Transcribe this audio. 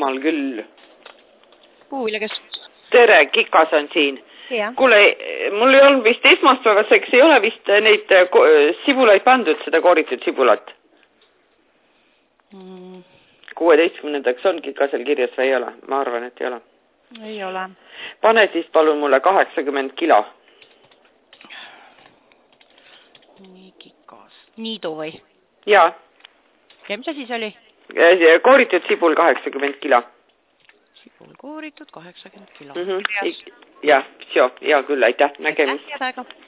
Mal küll. Puuviljakes. Tere, Kikas on siin. Ja. Kuule, mul ei olnud vist esmaspäevaseks, ei ole vist neid sibulaid pandud, seda kooritud sibulat. 16. on Kikasel kirjas või ei ole? Ma arvan, et ei ole. Ei ole. Pane siis palun mulle 80 kilo. Nii Kikas. Niidu või? Jaa. Ja mis asi see oli? Kooritud sibul 80 kilo. Sibul kooritud 80 kilo. Ja, hea küll, aitäh, nägemist. Aitäh,